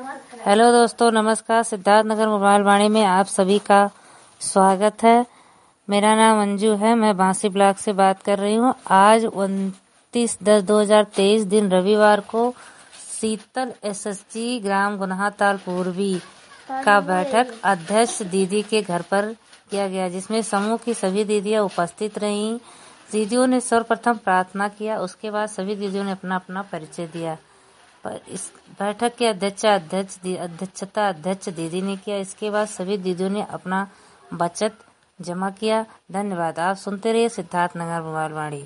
Hello दोस्तों, नमस्कार। Siddharth Nagar mobile वाणी में आप सभी का स्वागत है। मेरा नाम अंजू है, मैं बांसी ब्लॉक से बात कर रही हूँ। आज 29/10/2023 दिन रविवार को शीतल एसएसजी ग्राम गुन्हाताल पूर्वी का बैठक अध्यक्ष दीदी के घर पर किया गया, जिसमें समूह की सभी दीदियां उपस्थित रहीं। दीदियों ने सर्वप्रथम प्रार्थना किया, उसके बाद सभी दीदियों ने अपना अपना परिचय दिया। पर इस बैठक की अध्यक्षता अध्यक्ष दीदी ने किया। इसके बाद सभी दीदियों ने अपना बचत जमा किया। धन्यवाद। आप सुनते रहिए सिद्धार्थ नगर मोबाइल वाणी।